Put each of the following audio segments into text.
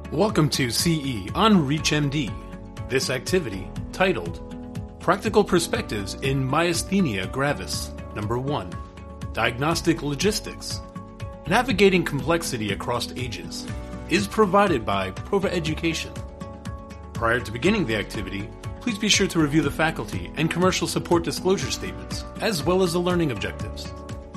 Welcome to CE on ReachMD. This activity, titled Practical Perspectives in Myasthenia Gravis, Number 1, Diagnostic Logistics, Navigating Complexity Across Ages, is provided by Prova Education. Prior to beginning the activity, please be sure to review the faculty and commercial support disclosure statements, as well as the learning objectives.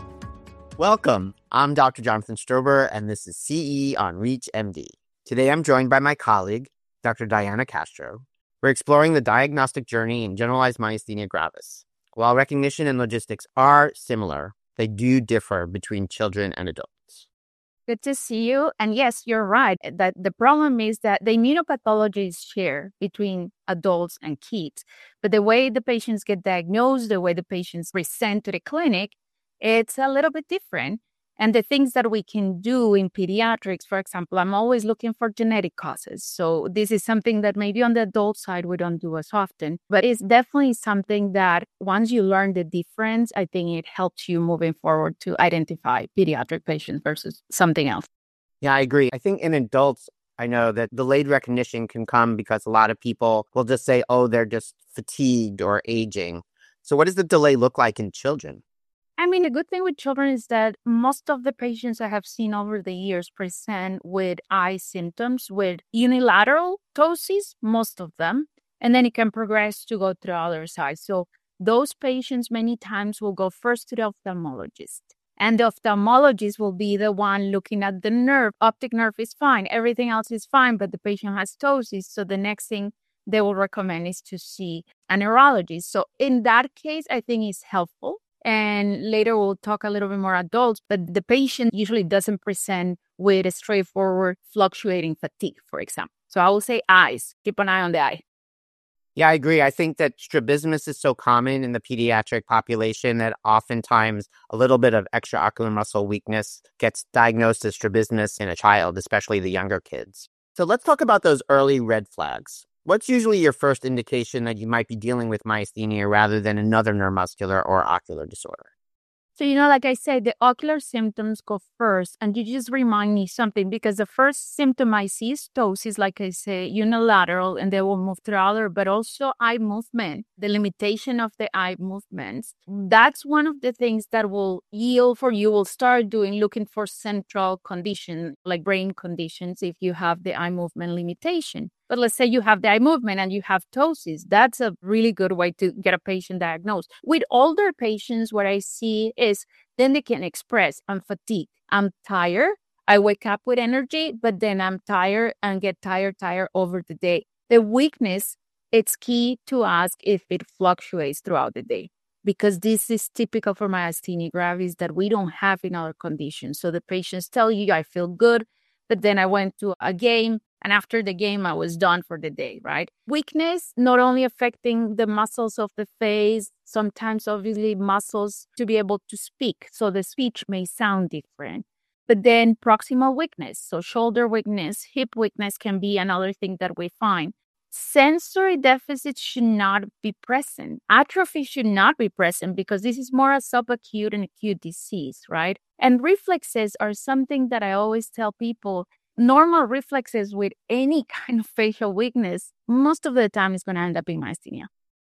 Welcome. I'm Dr. Jonathan Strober, and this is CE on ReachMD. Today, I'm joined by my colleague, Dr. Diana Castro. We're exploring the diagnostic journey in generalized myasthenia gravis. While recognition and logistics are similar, they do differ between children and adults. Good to see you. And yes, you're right. That the problem is that the immunopathology is shared between adults and kids. But the way the patients get diagnosed, the way the patients present to the clinic, it's a little bit different. And the things that we can do in pediatrics, for example, I'm always looking for genetic causes. So this is something that maybe on the adult side we don't do as often, but it's definitely something that once you learn the difference, I think it helps you moving forward to identify pediatric patients versus something else. Yeah, I agree. I think in adults, I know that delayed recognition can come because a lot of people will just say, oh, they're just fatigued or aging. So what does the delay look like in children? I mean, the good thing with children is that most of the patients I have seen over the years present with eye symptoms with unilateral ptosis, most of them, and then it can progress to go to the other side. So those patients many times will go first to the ophthalmologist. And the ophthalmologist will be the one looking at the nerve. Optic nerve is fine. Everything else is fine, but the patient has ptosis. So the next thing they will recommend is to see a neurologist. So in that case, I think it's helpful. And later we'll talk a little bit more adults, but the patient usually doesn't present with a straightforward fluctuating fatigue, for example. So I will say eyes, keep an eye on the eye. Yeah, I agree. I think that strabismus is so common in the pediatric population that oftentimes a little bit of extraocular muscle weakness gets diagnosed as strabismus in a child, especially the younger kids. So let's talk about those early red flags. What's usually your first indication that you might be dealing with myasthenia rather than another neuromuscular or ocular disorder? So, like I said, the ocular symptoms go first. And you just remind me something because the first symptom I see is ptosis, like I say, unilateral, and they will move to the other, but also eye movement, the limitation of the eye movements. That's one of the things that will yield for you will start doing, looking for central condition, like brain conditions, if you have the eye movement limitation. But let's say you have the eye movement and you have ptosis. That's a really good way to get a patient diagnosed. With older patients, what I see is then they can express, I'm fatigued, I'm tired, I wake up with energy, but then I'm tired and get tired over the day. The weakness, it's key to ask if it fluctuates throughout the day, because this is typical for myasthenia gravis that we don't have in other conditions. So the patients tell you, I feel good, but then I went to a game, and after the game, I was done for the day, right? Weakness, not only affecting the muscles of the face, sometimes obviously muscles to be able to speak. So the speech may sound different. But then proximal weakness, so shoulder weakness, hip weakness can be another thing that we find. Sensory deficits should not be present. Atrophy should not be present because this is more a subacute and acute disease, right? And reflexes are something that I always tell people. Normal reflexes with any kind of facial weakness, most of the time is going to end up being myasthenia.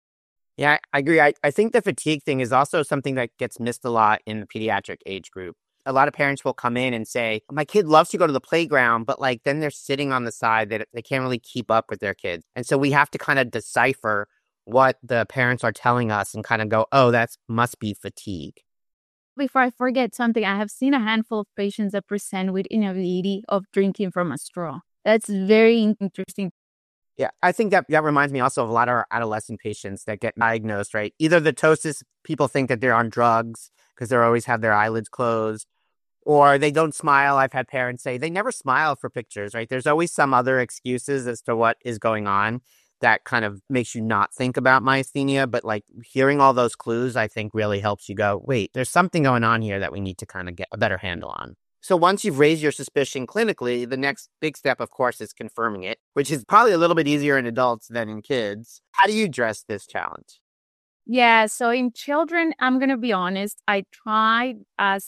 Yeah, I agree. I think the fatigue thing is also something that gets missed a lot in the pediatric age group. A lot of parents will come in and say, my kid loves to go to the playground, but then they're sitting on the side that they can't really keep up with their kids. And so we have to kind of decipher what the parents are telling us and kind of go, oh, that must be fatigue. Before I forget something, I have seen a handful of patients that present with inability of drinking from a straw. That's very interesting. Yeah, I think that reminds me also of a lot of our adolescent patients that get diagnosed, right? Either the ptosis, people think that they're on drugs because they always have their eyelids closed, or they don't smile. I've had parents say they never smile for pictures, right? There's always some other excuses as to what is going on that kind of makes you not think about myasthenia. But hearing all those clues, I think really helps you go, wait, there's something going on here that we need to kind of get a better handle on. So once you've raised your suspicion clinically, the next big step, of course, is confirming it, which is probably a little bit easier in adults than in kids. How do you address this challenge? Yeah, so in children, I'm going to be honest, I tried as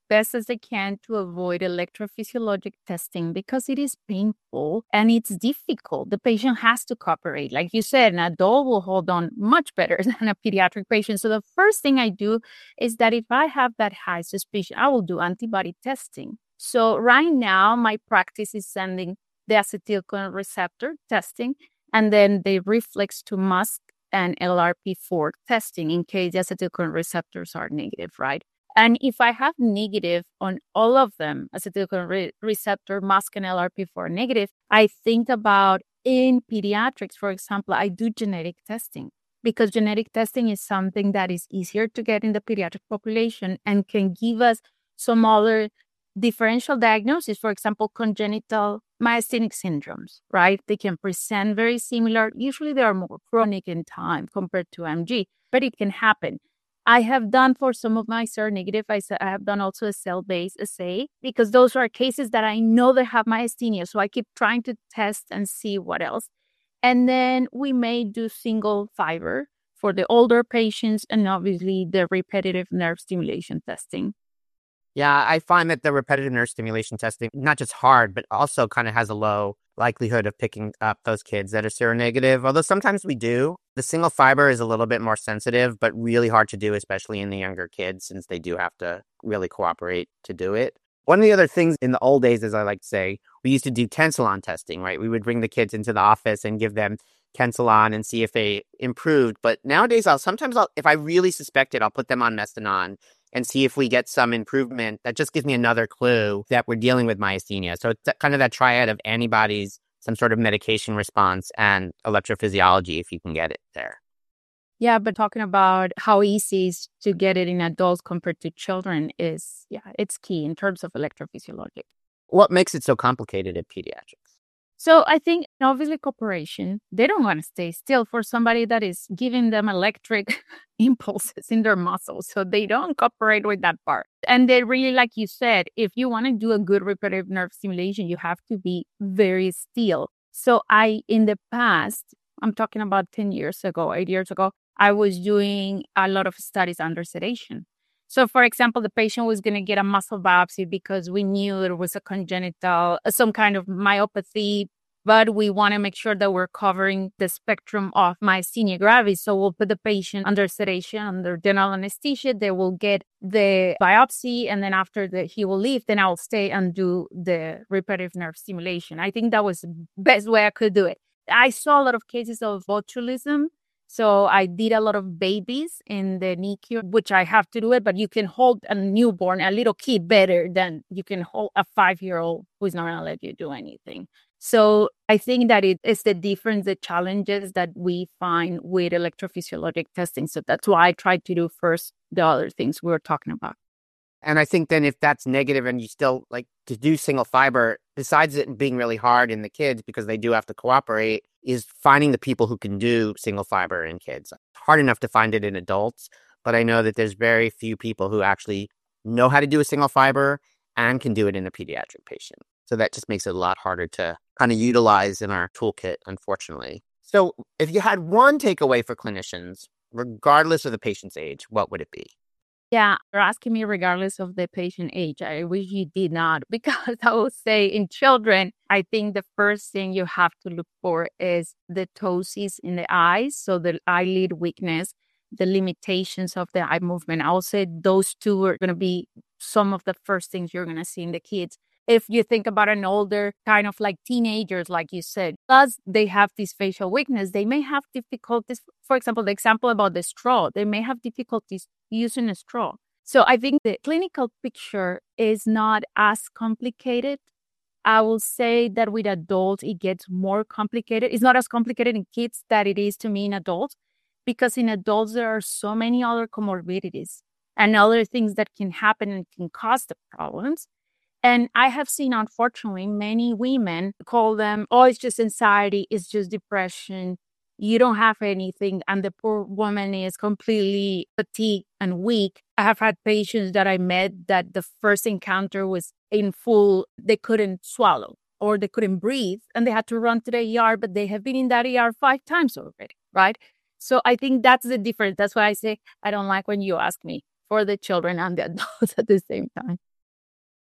best as I can to avoid electrophysiologic testing because it is painful and it's difficult. The patient has to cooperate. Like you said, an adult will hold on much better than a pediatric patient. So the first thing I do is that if I have that high suspicion, I will do antibody testing. So right now, my practice is sending the acetylcholine receptor testing and then the reflex to MuSK and LRP4 testing in case the acetylcholine receptors are negative, right? And if I have negative on all of them, acetylcholine receptor, MuSK, and LRP4 negative, I think about in pediatrics, for example, I do genetic testing because genetic testing is something that is easier to get in the pediatric population and can give us some other differential diagnosis, for example, congenital myasthenic syndromes, right? They can present very similar. Usually they are more chronic in time compared to MG, but it can happen. I have done for some of my seronegative, I have done also a cell-based assay because those are cases that I know they have myasthenia. So I keep trying to test and see what else. And then we may do single fiber for the older patients and obviously the repetitive nerve stimulation testing. Yeah, I find that the repetitive nerve stimulation testing, not just hard, but also kind of has a low likelihood of picking up those kids that are seronegative. Although sometimes we do. The single fiber is a little bit more sensitive, but really hard to do, especially in the younger kids, since they do have to really cooperate to do it. One of the other things in the old days, as I like to say, we used to do Tensilon testing, right? We would bring the kids into the office and give them Tensilon and see if they improved. But nowadays, if I really suspect it, I'll put them on Mestinon and see if we get some improvement. That just gives me another clue that we're dealing with myasthenia. So it's kind of that triad of antibodies, some sort of medication response, and electrophysiology, if you can get it there. Yeah, but talking about how easy it is to get it in adults compared to children is, it's key in terms of electrophysiology. What makes it so complicated at pediatrics? So I think obviously cooperation, they don't want to stay still for somebody that is giving them electric impulses in their muscles. So they don't cooperate with that part. And they really, like you said, if you want to do a good repetitive nerve stimulation, you have to be very still. So in the past, I'm talking about 10 years ago, 8 years ago, I was doing a lot of studies under sedation. So, for example, the patient was going to get a muscle biopsy because we knew there was a congenital, some kind of myopathy, but we want to make sure that we're covering the spectrum of myasthenia gravis. So we'll put the patient under sedation, under general anesthesia. They will get the biopsy, and then after he will leave, then I will stay and do the repetitive nerve stimulation. I think that was the best way I could do it. I saw a lot of cases of botulism. So I did a lot of babies in the NICU, which I have to do it, but you can hold a newborn, a little kid better than you can hold a 5-year-old who's not going to let you do anything. So I think that it is the difference, the challenges that we find with electrophysiologic testing. So that's why I tried to do first the other things we were talking about. And I think then if that's negative and you still like to do single fiber, besides it being really hard in the kids because they do have to cooperate, is finding the people who can do single fiber in kids. It's hard enough to find it in adults, but I know that there's very few people who actually know how to do a single fiber and can do it in a pediatric patient. So that just makes it a lot harder to kind of utilize in our toolkit, unfortunately. So if you had one takeaway for clinicians, regardless of the patient's age, what would it be? Yeah, you're asking me regardless of the patient age. I wish you did not, because I would say in children, I think the first thing you have to look for is the ptosis in the eyes, so the eyelid weakness, the limitations of the eye movement. I would say those two are going to be some of the first things you're going to see in the kids. If you think about an older kind of like teenagers, like you said, plus they have this facial weakness, they may have difficulties. For example, the example about the straw, they may have difficulties using a straw. So I think the clinical picture is not as complicated. I will say that with adults, it gets more complicated. It's not as complicated in kids that it is to me in adults, because in adults, there are so many other comorbidities and other things that can happen and can cause the problems. And I have seen, unfortunately, many women call them, oh, it's just anxiety, it's just depression, you don't have anything. And the poor woman is completely fatigued and weak. I have had patients that I met that the first encounter was in full, they couldn't swallow or they couldn't breathe and they had to run to the ER, but they have been in that ER 5 times already, right? So I think that's the difference. That's why I say I don't like when you ask me for the children and the adults at the same time.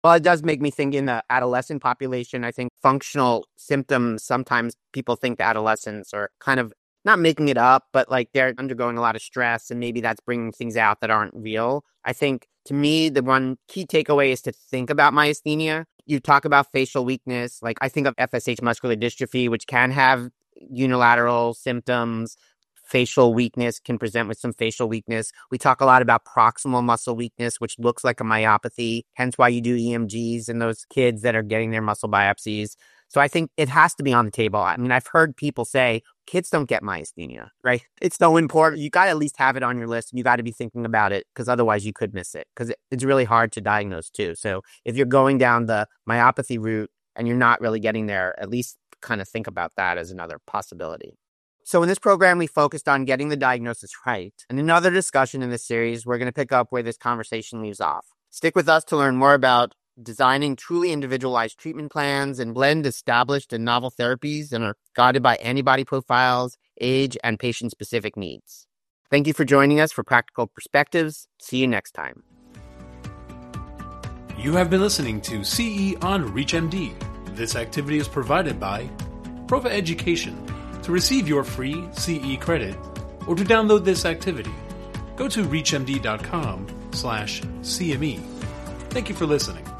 Well, it does make me think in the adolescent population, I think functional symptoms, sometimes people think the adolescents are kind of not making it up, but like they're undergoing a lot of stress and maybe that's bringing things out that aren't real. I think to me, the one key takeaway is to think about myasthenia. You talk about facial weakness, like I think of FSH muscular dystrophy, which can have unilateral symptoms. Facial weakness can present with some facial weakness. We talk a lot about proximal muscle weakness, which looks like a myopathy, hence why you do EMGs in those kids that are getting their muscle biopsies. So I think it has to be on the table. I mean, I've heard people say kids don't get myasthenia, right? It's so important. You got to at least have it on your list. You got to be thinking about it because otherwise you could miss it because it's really hard to diagnose too. So if you're going down the myopathy route and you're not really getting there, at least kind of think about that as another possibility. So in this program, we focused on getting the diagnosis right. And in another discussion in this series, we're going to pick up where this conversation leaves off. Stick with us to learn more about designing truly individualized treatment plans and blend established and novel therapies and are guided by antibody profiles, age, and patient-specific needs. Thank you for joining us for Practical Perspectives. See you next time. You have been listening to CE on ReachMD. This activity is provided by Prova Education. To receive your free CE credit or to download this activity, go to reachmd.com/CME. Thank you for listening.